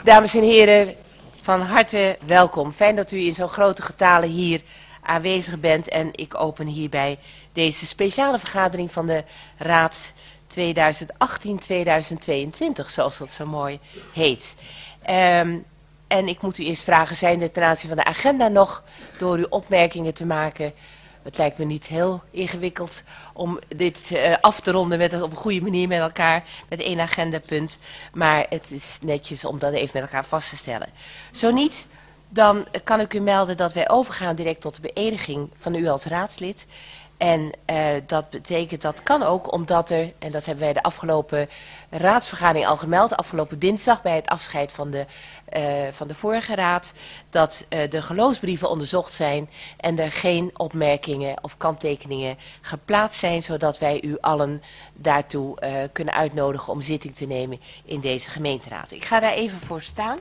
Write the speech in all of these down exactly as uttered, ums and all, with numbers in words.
Dames en heren, van harte welkom. Fijn dat u in zo'n grote getale hier aanwezig bent. En ik open hierbij deze speciale vergadering van de Raad tweeduizend achttien tweeduizend tweeëntwintig, zoals dat zo mooi heet. Um, en ik moet u eerst vragen, zijn er ten aanzien van de agenda nog door uw opmerkingen te maken? Het lijkt me niet heel ingewikkeld om dit uh, af te ronden met, op een goede manier met elkaar, met één agendapunt. Maar het is netjes om dat even met elkaar vast te stellen. Zo niet, dan kan ik u melden dat wij overgaan direct tot de beëdiging van u als raadslid. En uh, dat betekent, dat kan ook omdat er, en dat hebben wij de afgelopen raadsvergadering al gemeld, afgelopen dinsdag bij het afscheid van de, uh, van de vorige raad, dat uh, de geloofsbrieven onderzocht zijn en er geen opmerkingen of kanttekeningen geplaatst zijn, zodat wij u allen daartoe uh, kunnen uitnodigen om zitting te nemen in deze gemeenteraad. Ik ga daar even voor staan.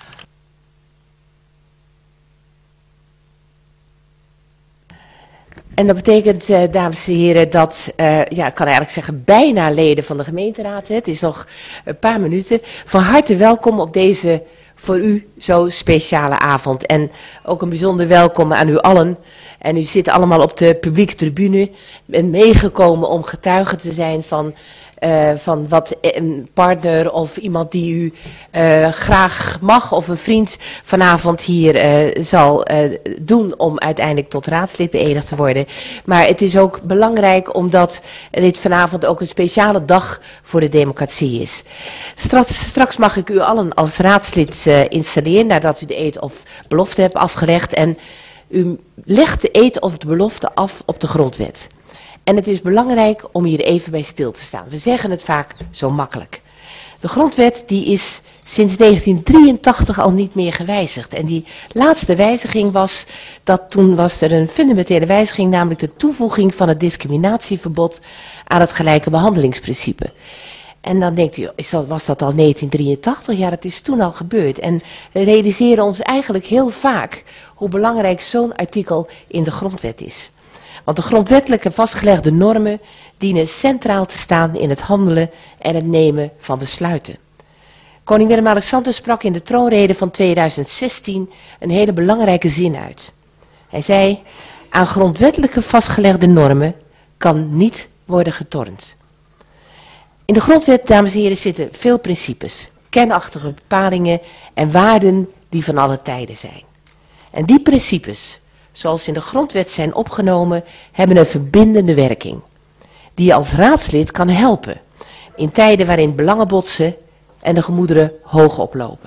En dat betekent, uh, dames en heren, dat, uh, ja, ik kan eigenlijk zeggen, bijna leden van de gemeenteraad. Hè. Het is nog een paar minuten. Van harte welkom op deze voor u zo speciale avond. En ook een bijzonder welkom aan u allen. En u zit allemaal op de publieke tribune. Bent meegekomen om getuige te zijn van, uh, van wat een partner of iemand die u uh, graag mag of een vriend vanavond hier uh, zal uh, doen om uiteindelijk tot raadslid beëdigd te worden. Maar het is ook belangrijk omdat dit vanavond ook een speciale dag voor de democratie is. Straks, straks mag ik u allen als raadslid uh, installeren nadat u de eed of belofte hebt afgelegd. En u legt de eed of de belofte af op de grondwet. En het is belangrijk om hier even bij stil te staan. We zeggen het vaak zo makkelijk. De grondwet die is sinds negentien drieëntachtig al niet meer gewijzigd. En die laatste wijziging was, dat toen was er een fundamentele wijziging, namelijk de toevoeging van het discriminatieverbod aan het gelijke behandelingsprincipe. En dan denkt u, is dat, was dat al negentien drieëntachtig? Ja, dat is toen al gebeurd. En we realiseren ons eigenlijk heel vaak hoe belangrijk zo'n artikel in de grondwet is. Want de grondwettelijke vastgelegde normen dienen centraal te staan in het handelen en het nemen van besluiten. Koning Willem-Alexander sprak in de troonrede van tweeduizend zestien een hele belangrijke zin uit. Hij zei, aan grondwettelijke vastgelegde normen kan niet worden getornd. In de grondwet, dames en heren, zitten veel principes, kernachtige bepalingen en waarden die van alle tijden zijn. En die principes, zoals in de grondwet zijn opgenomen, hebben een verbindende werking, die je als raadslid kan helpen in tijden waarin belangen botsen en de gemoederen hoog oplopen.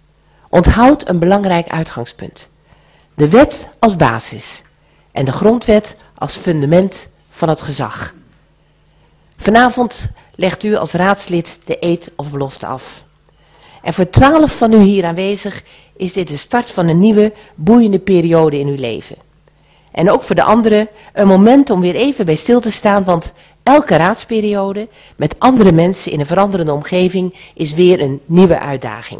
Onthoud een belangrijk uitgangspunt. De wet als basis en de grondwet als fundament van het gezag. Vanavond legt u als raadslid de eed of belofte af. En voor twaalf van u hier aanwezig is dit de start van een nieuwe, boeiende periode in uw leven. En ook voor de anderen een moment om weer even bij stil te staan, want elke raadsperiode met andere mensen in een veranderende omgeving is weer een nieuwe uitdaging.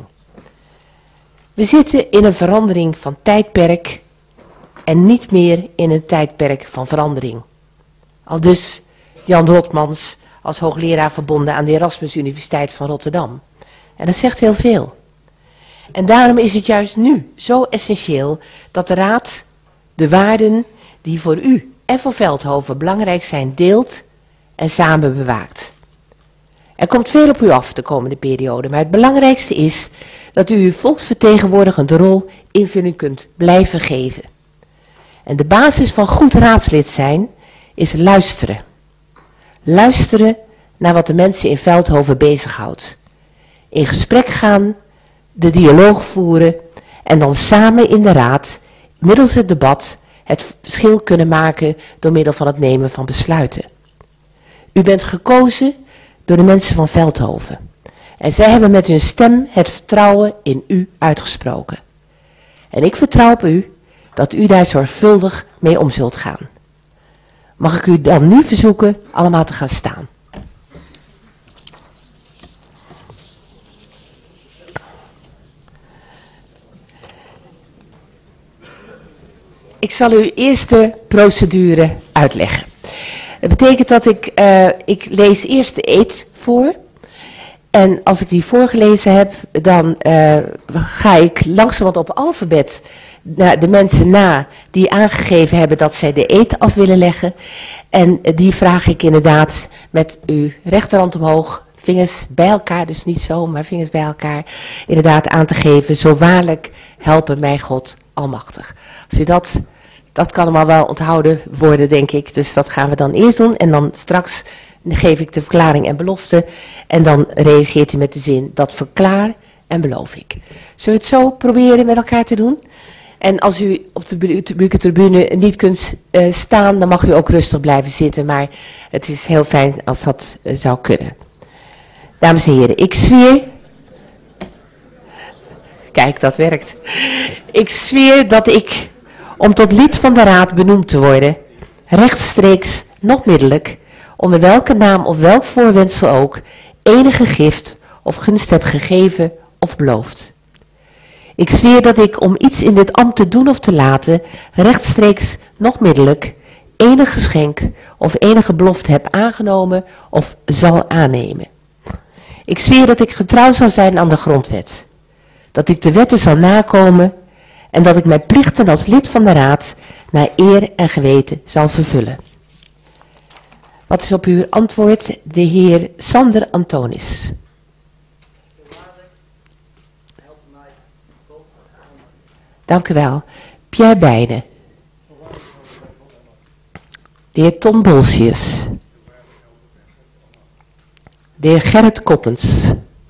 We zitten in een verandering van tijdperk en niet meer in een tijdperk van verandering. Aldus Jan Rotmans als hoogleraar verbonden aan de Erasmus Universiteit van Rotterdam. En dat zegt heel veel. En daarom is het juist nu zo essentieel dat de Raad de waarden die voor u en voor Veldhoven belangrijk zijn deelt en samen bewaakt. Er komt veel op u af de komende periode, maar het belangrijkste is dat u uw volksvertegenwoordigende rol invulling kunt blijven geven. En de basis van goed raadslid zijn is luisteren. Luisteren naar wat de mensen in Veldhoven bezighoudt. In gesprek gaan, de dialoog voeren en dan samen in de raad, middels het debat, het verschil kunnen maken door middel van het nemen van besluiten. U bent gekozen door de mensen van Veldhoven. En zij hebben met hun stem het vertrouwen in u uitgesproken. En ik vertrouw op u dat u daar zorgvuldig mee om zult gaan. Mag ik u dan nu verzoeken allemaal te gaan staan. Ik zal u eerst de procedure uitleggen. Dat betekent dat ik, uh, ik lees eerst de eed voor. En als ik die voorgelezen heb, dan uh, ga ik langzamerhand op alfabet naar de mensen na die aangegeven hebben dat zij de eed af willen leggen. En uh, die vraag ik inderdaad met uw rechterhand omhoog, vingers bij elkaar, dus niet zo, maar vingers bij elkaar, inderdaad aan te geven. Zo waarlijk helpen mij God almachtig. Als u dat, dat kan allemaal wel onthouden worden, denk ik. Dus dat gaan we dan eerst doen en dan straks geef ik de verklaring en belofte. En dan reageert u met de zin, dat verklaar en beloof ik. Zullen we het zo proberen met elkaar te doen? En als u op de publieke tribune niet kunt uh, staan, dan mag u ook rustig blijven zitten. Maar het is heel fijn als dat uh, zou kunnen. Dames en heren, ik zweer... Kijk, dat werkt. Ik zweer dat ik, om tot lid van de raad benoemd te worden, rechtstreeks, nog middelijk, onder welke naam of welk voorwendsel ook, enige gift of gunst heb gegeven of beloofd. Ik zweer dat ik, om iets in dit ambt te doen of te laten, rechtstreeks, nog middelijk, enig geschenk of enige belofte heb aangenomen of zal aannemen. Ik zweer dat ik getrouw zal zijn aan de grondwet, dat ik de wetten zal nakomen en dat ik mijn plichten als lid van de raad naar eer en geweten zal vervullen. Wat is op uw antwoord? De heer Sander Antonis. Dank u wel. Pierre Beijnen. De heer Tom Bolsius. De heer Gerrit Koppens.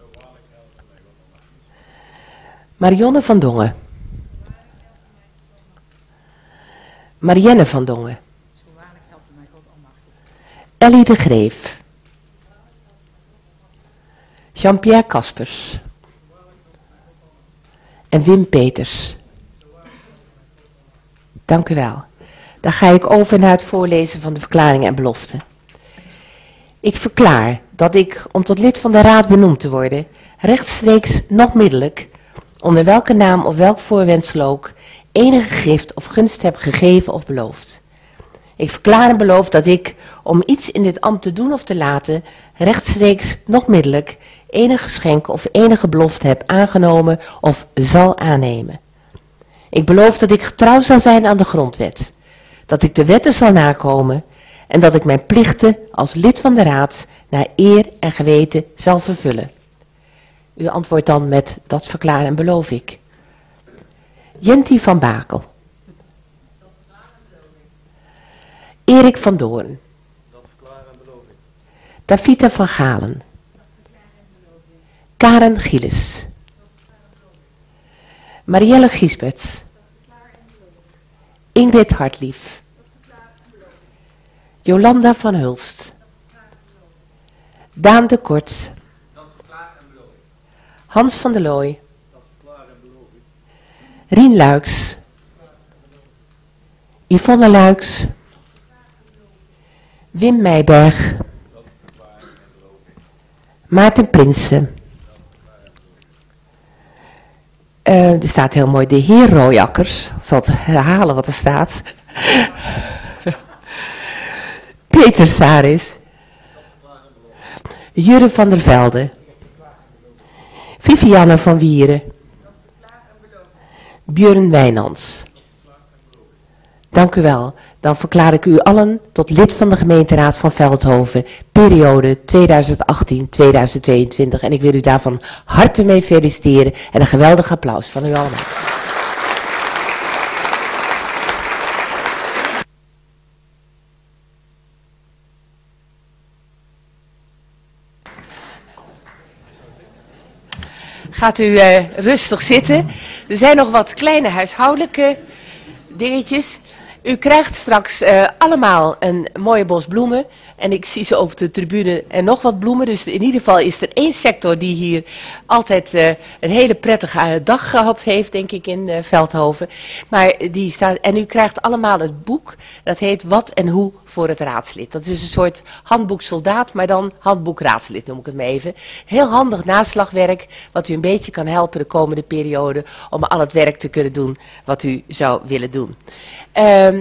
Marionne van Dongen. Marienne van Dongen. Ellie de Greef. Jean-Pierre Kaspers. En Wim Peters. Dank u wel. Dan ga ik over naar het voorlezen van de verklaringen en beloften. Ik verklaar dat ik, om tot lid van de raad benoemd te worden, rechtstreeks nog middelijk, onder welke naam of welk voorwendsel ook, enige gift of gunst heb gegeven of beloofd. Ik verklaar en beloof dat ik, om iets in dit ambt te doen of te laten, rechtstreeks nog middelijk, enig geschenk of enige belofte heb aangenomen of zal aannemen. Ik beloof dat ik getrouw zal zijn aan de grondwet, dat ik de wetten zal nakomen en dat ik mijn plichten als lid van de raad naar eer en geweten zal vervullen. U antwoordt dan met dat verklaar en beloof ik. Jenty van Bakel. Erik van Doorn. Dat verklaar en beloof ik. Davita van Galen. Karen Gielis. Marielle Giesbert. Ingrid Hartlief. Jolanda van Hulst. Daan de Kort. Hans van der Looy. Rien Luiks. Yvonne Luiks. Wim Meijberg. Maarten Prinsen. Uh, er staat heel mooi de heer Rooijakkers. Ik zal het herhalen wat er staat. Peter Saris. Jurre van der Velde. Vivianne van Wieren. Björn Wijnands. Dank u wel. Dan verklaar ik u allen tot lid van de gemeenteraad van Veldhoven, periode tweeduizend achttien tot tweeduizend tweeëntwintig. En ik wil u daarvan harte mee feliciteren en een geweldig applaus van u allemaal. Gaat u uh, rustig zitten. Er zijn nog wat kleine huishoudelijke dingetjes. U krijgt straks uh, allemaal een mooie bos bloemen. En ik zie ze op de tribune en nog wat bloemen. Dus in ieder geval is er één sector die hier altijd uh, een hele prettige uh, dag gehad heeft, denk ik, in uh, Veldhoven. Maar die staat, en u krijgt allemaal het boek. Dat heet Wat en Hoe voor het raadslid. Dat is een soort handboek soldaat, maar dan handboek raadslid, noem ik het maar even. Heel handig naslagwerk, wat u een beetje kan helpen de komende periode om al het werk te kunnen doen wat u zou willen doen. Um,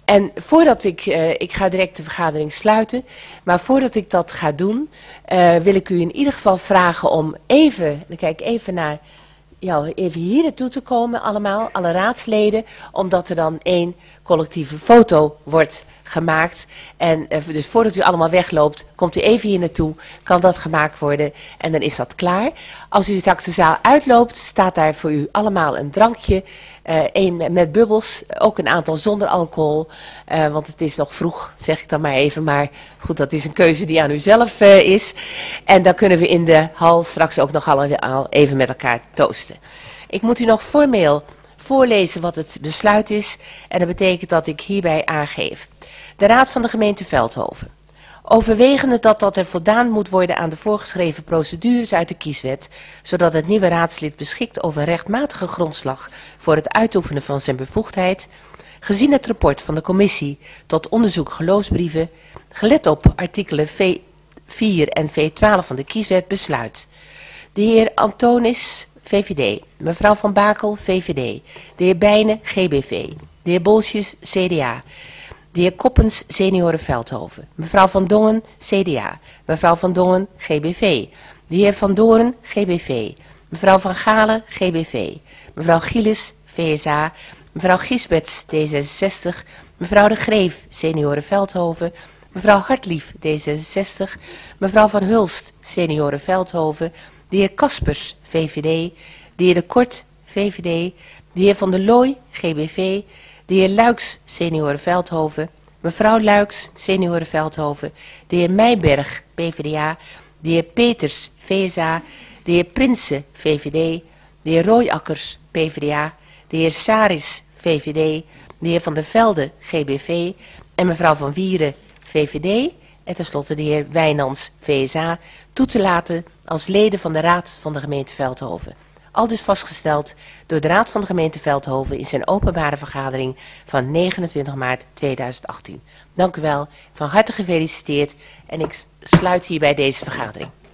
En voordat ik, uh, ik ga direct de vergadering sluiten, maar voordat ik dat ga doen, uh, wil ik u in ieder geval vragen om even, dan kijk ik even naar, ja, even hier naartoe te komen allemaal, alle raadsleden, omdat er dan één collectieve foto wordt gemaakt. En uh, dus voordat u allemaal wegloopt, komt u even hier naartoe, kan dat gemaakt worden en dan is dat klaar. Als u straks de zaal uitloopt, staat daar voor u allemaal een drankje. Eén uh, met bubbels, ook een aantal zonder alcohol, uh, want het is nog vroeg, zeg ik dan maar even. Maar goed, dat is een keuze die aan u zelf uh, is. En dan kunnen we in de hal straks ook nog allemaal even met elkaar toosten. Ik moet u nog formeel voorlezen wat het besluit is. En dat betekent dat ik hierbij aangeef. De Raad van de gemeente Veldhoven. Overwegende dat, dat er voldaan moet worden aan de voorgeschreven procedures uit de kieswet, zodat het nieuwe raadslid beschikt over een rechtmatige grondslag voor het uitoefenen van zijn bevoegdheid, gezien het rapport van de commissie tot onderzoek geloofsbrieven, gelet op artikelen V vier en V twaalf van de kieswet, besluit. De heer Antonis, V V D, mevrouw Van Bakel, V V D, de heer Bijnen, G B V, de heer Bolsjes, C D A, de heer Koppens, senioren Veldhoven. Mevrouw Van Dongen, C D A. Mevrouw Van Dongen, G B V. De heer Van Doorn, G B V. Mevrouw Van Galen, G B V. Mevrouw Gielis, V S A. Mevrouw Gisberts, D zesenzestig. Mevrouw De Greef, senioren Veldhoven. Mevrouw Hartlief, D zesenzestig. Mevrouw Van Hulst, senioren Veldhoven. De heer Kaspers, V V D. De heer De Kort, V V D. De heer Van der Looy, G B V. De heer Luiks, senioren Veldhoven. Mevrouw Luiks, senioren Veldhoven. De heer Meijberg, P V D A. De heer Peters, V S A. De heer Prinsen, V V D. De heer Rooiakkers, P V D A. De heer Saris, V V D. De heer Van der Velde, G B V. En mevrouw Van Wieren, V V D. En tenslotte de heer Wijnands, V S A. Toe te laten als leden van de Raad van de gemeente Veldhoven. Aldus vastgesteld door de Raad van de gemeente Veldhoven in zijn openbare vergadering van negenentwintig maart tweeduizend achttien. Dank u wel, van harte gefeliciteerd en ik sluit hierbij deze vergadering.